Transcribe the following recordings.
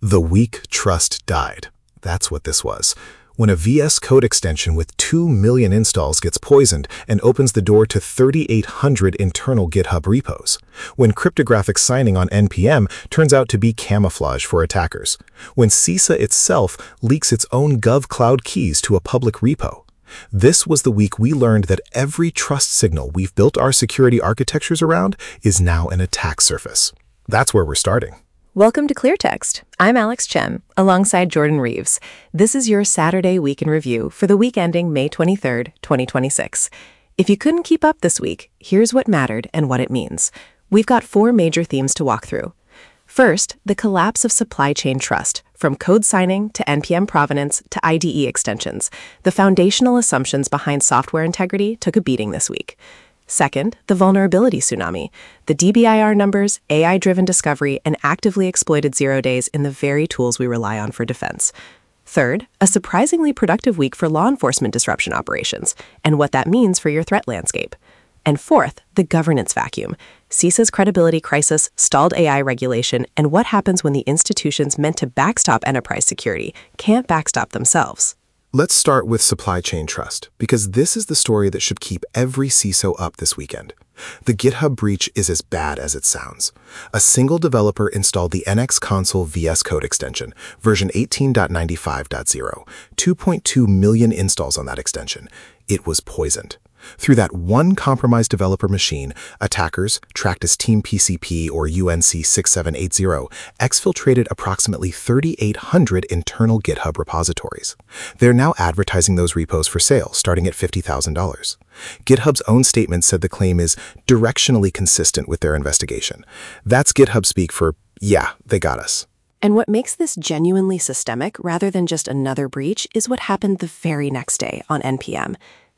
The weak trust died. That's what this was. When a VS Code extension with 2 million installs gets poisoned and opens the door to 3,800 internal GitHub repos. When cryptographic signing on NPM turns out to be camouflage for attackers. When CISA itself leaks its own GovCloud keys to a public repo. This was the week we learned that every trust signal we've built our security architectures around is now an attack surface. That's where we're starting. Welcome to ClearText. I'm Alex Chem, alongside Jordan Reeves. This is your Saturday Week in Review for the week ending May 23rd, 2026. If you couldn't keep up this week, here's what mattered and what it means. We've got 4 major themes to walk through. First, the collapse of supply chain trust, from code signing to NPM provenance to IDE extensions. The foundational assumptions behind software integrity took a beating this week. Second, the vulnerability tsunami. The DBIR numbers, AI-driven discovery, and actively exploited 0 days in the very tools we rely on for defense. Third, a surprisingly productive week for law enforcement disruption operations, and what that means for your threat landscape. And fourth, the governance vacuum. CISA's credibility crisis, stalled AI regulation, and what happens when the institutions meant to backstop enterprise security can't backstop themselves. Let's start with supply chain trust, because this is the story that should keep every CISO up this weekend. The GitHub breach is as bad as it sounds. A single developer installed the NX Console VS Code extension, version 18.95.0, 2.2 million installs on that extension. It was poisoned. Through that one compromised developer machine, attackers, tracked as Team PCP or UNC6780, exfiltrated approximately 3,800 internal GitHub repositories. They're now advertising those repos for sale, starting at $50,000. GitHub's own statement said the claim is directionally consistent with their investigation. That's GitHub speak for, yeah, they got us. And what makes this genuinely systemic rather than just another breach is what happened the very next day on NPM.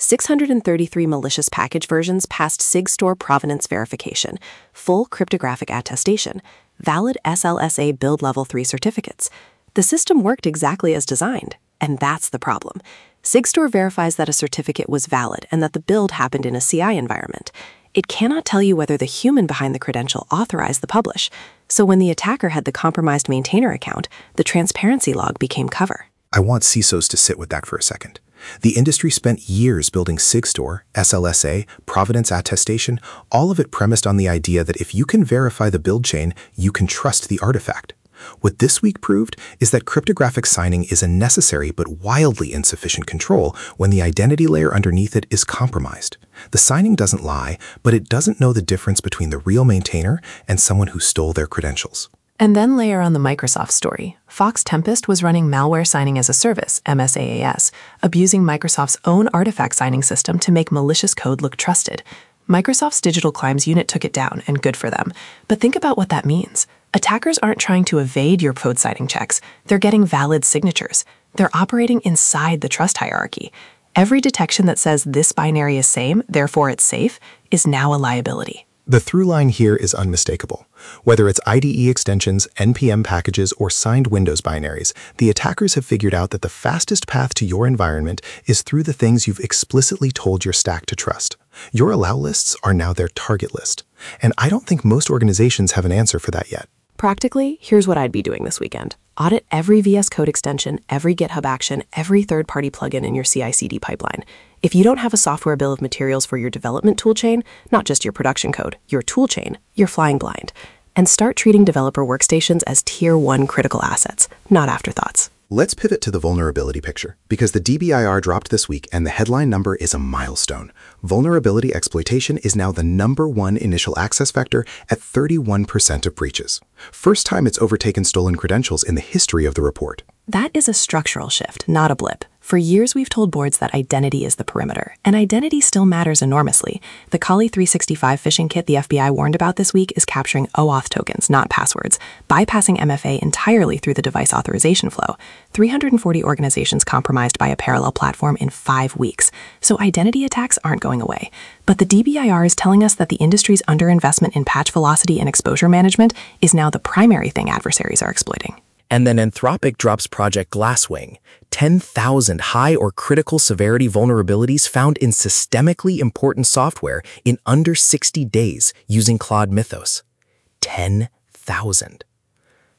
633 malicious package versions passed SigStore provenance verification, full cryptographic attestation, valid SLSA build level 3 certificates. The system worked exactly as designed, and that's the problem. SigStore verifies that a certificate was valid and that the build happened in a CI environment. It cannot tell you whether the human behind the credential authorized the publish. So when the attacker had the compromised maintainer account, the transparency log became cover. I want CISOs to sit with that for a second. The industry spent years building SigStore, SLSA, provenance attestation, all of it premised on the idea that if you can verify the build chain, you can trust the artifact. What this week proved is that cryptographic signing is a necessary but wildly insufficient control when the identity layer underneath it is compromised. The signing doesn't lie, but it doesn't know the difference between the real maintainer and someone who stole their credentials. And then layer on the Microsoft story. Fox Tempest was running malware signing as a service, MSAAS, abusing Microsoft's own artifact signing system to make malicious code look trusted. Microsoft's Digital Crimes unit took it down, and good for them. But think about what that means. Attackers aren't trying to evade your code signing checks. They're getting valid signatures. They're operating inside the trust hierarchy. Every detection that says this binary is same, therefore it's safe, is now a liability. The through line here is unmistakable. Whether it's IDE extensions, NPM packages, or signed Windows binaries, the attackers have figured out that the fastest path to your environment is through the things you've explicitly told your stack to trust. Your allow lists are now their target list. And I don't think most organizations have an answer for that yet. Practically, here's what I'd be doing this weekend. Audit every VS Code extension, every GitHub action, every third-party plugin in your CI/CD pipeline. If you don't have a software bill of materials for your development toolchain, not just your production code, your toolchain, you're flying blind. And start treating developer workstations as Tier 1 critical assets, not afterthoughts. Let's pivot to the vulnerability picture, because the DBIR dropped this week and the headline number is a milestone. Vulnerability exploitation is now the #1 initial access vector at 31% of breaches. First time it's overtaken stolen credentials in the history of the report. That is a structural shift, not a blip. For years, we've told boards that identity is the perimeter, and identity still matters enormously. The Kali 365 phishing kit the FBI warned about this week is capturing OAuth tokens, not passwords, bypassing MFA entirely through the device authorization flow. 340 organizations compromised by a parallel platform in 5 weeks. So identity attacks aren't going away. But the DBIR is telling us that the industry's underinvestment in patch velocity and exposure management is now the primary thing adversaries are exploiting. And then Anthropic drops Project Glasswing, 10,000 high or critical severity vulnerabilities found in systemically important software in under 60 days using Claude Mythos. 10,000.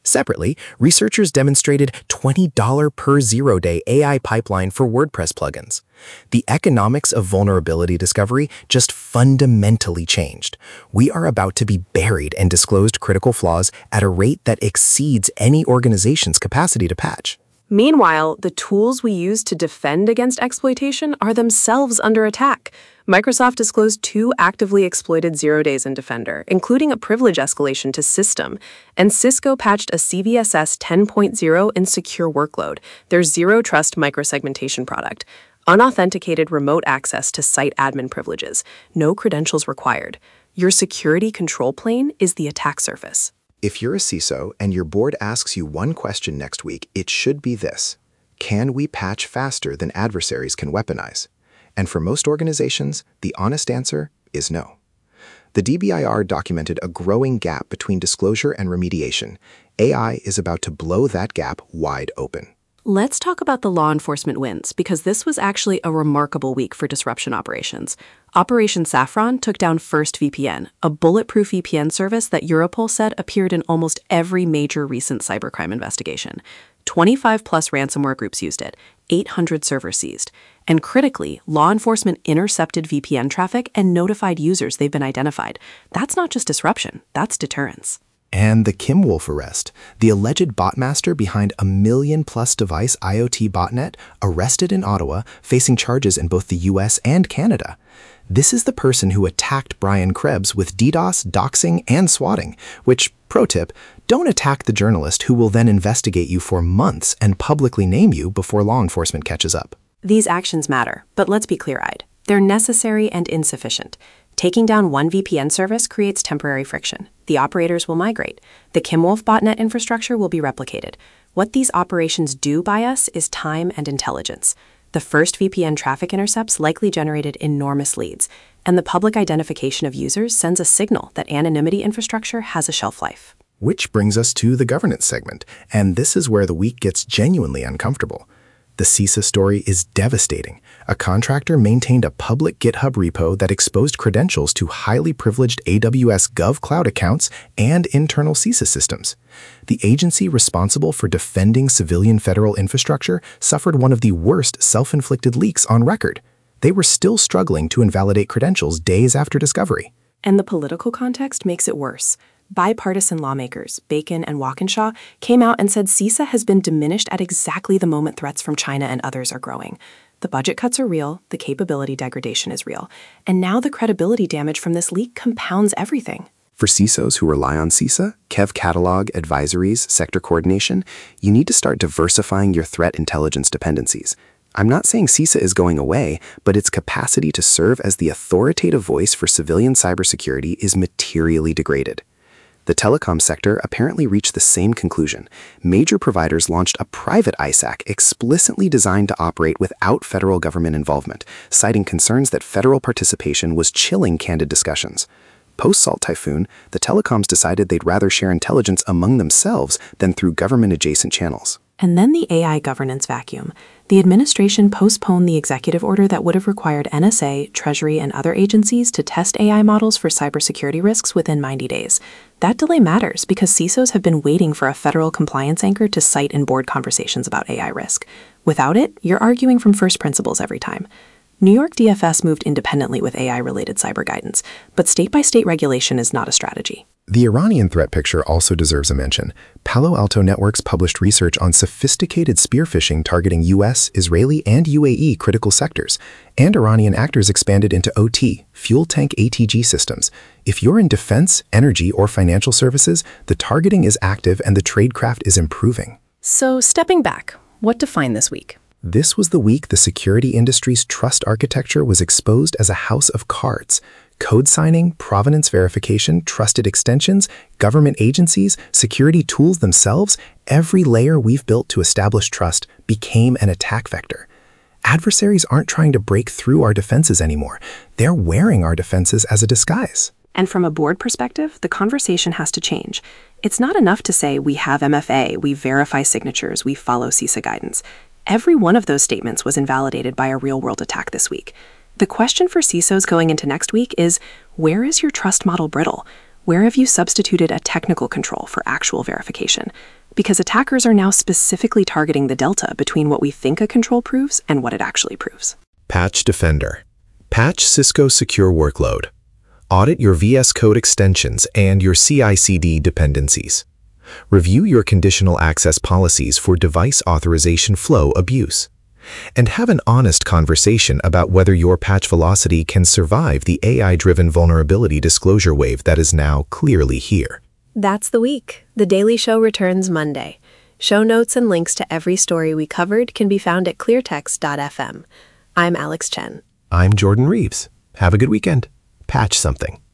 Separately, researchers demonstrated $20 per zero-day AI pipeline for WordPress plugins. The economics of vulnerability discovery just fundamentally changed. We are about to be buried and disclosed critical flaws at a rate that exceeds any organization's capacity to patch. Meanwhile, the tools we use to defend against exploitation are themselves under attack. Microsoft disclosed 2 actively exploited 0 days in Defender, including a privilege escalation to System, and Cisco patched a CVSS 10.0 in Secure Workload, their zero-trust microsegmentation product. Unauthenticated remote access to site admin privileges, no credentials required. Your security control plane is the attack surface. If you're a CISO and your board asks you one question next week, it should be this: can we patch faster than adversaries can weaponize? And for most organizations, the honest answer is no. The DBIR documented a growing gap between disclosure and remediation. AI is about to blow that gap wide open. Let's talk about the law enforcement wins, because this was actually a remarkable week for disruption operations. Operation Saffron took down First VPN, a bulletproof VPN service that Europol said appeared in almost every major recent cybercrime investigation. 25-plus ransomware groups used it, 800 servers seized. And critically, law enforcement intercepted VPN traffic and notified users they've been identified. That's not just disruption, that's deterrence. And the Kim Wolf arrest, the alleged botmaster behind a million-plus device IoT botnet, arrested in Ottawa, facing charges in both the US and Canada. This is the person who attacked Brian Krebs with DDoS, doxing, and swatting, which, pro tip, don't attack the journalist who will then investigate you for months and publicly name you before law enforcement catches up. These actions matter, but let's be clear-eyed. They're necessary and insufficient. Taking down one VPN service creates temporary friction. The operators will migrate. The Kim Wolf botnet infrastructure will be replicated. What these operations do by us is time and intelligence. The first VPN traffic intercepts likely generated enormous leads, and the public identification of users sends a signal that anonymity infrastructure has a shelf life. Which brings us to the governance segment, and this is where the week gets genuinely uncomfortable. The CISA story is devastating. A contractor maintained a public GitHub repo that exposed credentials to highly privileged AWS Gov Cloud accounts and internal CISA systems. The agency responsible for defending civilian federal infrastructure suffered one of the worst self-inflicted leaks on record. They were still struggling to invalidate credentials days after discovery. And the political context makes it worse. Bipartisan lawmakers, Bacon and Walkinshaw, came out and said CISA has been diminished at exactly the moment threats from China and others are growing. The budget cuts are real, the capability degradation is real, and now the credibility damage from this leak compounds everything. For CISOs who rely on CISA, Kev Catalog, advisories, sector coordination, you need to start diversifying your threat intelligence dependencies. I'm not saying CISA is going away, but its capacity to serve as the authoritative voice for civilian cybersecurity is materially degraded. The telecom sector apparently reached the same conclusion. Major providers launched a private ISAC explicitly designed to operate without federal government involvement, citing concerns that federal participation was chilling candid discussions. Post-Salt Typhoon, the telecoms decided they'd rather share intelligence among themselves than through government-adjacent channels. And then the AI governance vacuum. The administration postponed the executive order that would have required NSA, Treasury, and other agencies to test AI models for cybersecurity risks within 90 days. That delay matters because CISOs have been waiting for a federal compliance anchor to cite in board conversations about AI risk. Without it, you're arguing from first principles every time. New York DFS moved independently with AI-related cyber guidance, but state-by-state regulation is not a strategy. The Iranian threat picture also deserves a mention. Palo Alto Networks published research on sophisticated spear phishing targeting US, Israeli, and UAE critical sectors, and Iranian actors expanded into OT, fuel tank ATG systems. If you're in defense, energy, or financial services, the targeting is active and the tradecraft is improving. So, stepping back, what defined this week? This was the week the security industry's trust architecture was exposed as a house of cards. Code signing, provenance verification, trusted extensions, government agencies, security tools themselves, every layer we've built to establish trust became an attack vector. Adversaries aren't trying to break through our defenses anymore. They're wearing our defenses as a disguise. And from a board perspective, the conversation has to change. It's not enough to say we have MFA, we verify signatures, we follow CISA guidance. Every one of those statements was invalidated by a real-world attack this week. The question for CISOs going into next week is, where is your trust model brittle? Where have you substituted a technical control for actual verification? because attackers are now specifically targeting the delta between what we think a control proves and what it actually proves. Patch Defender. Patch Cisco Secure Workload. Audit your VS Code extensions and your CI/CD dependencies. Review your conditional access policies for device authorization flow abuse. And have an honest conversation about whether your patch velocity can survive the AI-driven vulnerability disclosure wave that is now clearly here. That's the week. The Daily Show returns Monday. Show notes and links to every story we covered can be found at cleartext.fm. I'm Alex Chen. I'm Jordan Reeves. Have a good weekend. Patch something.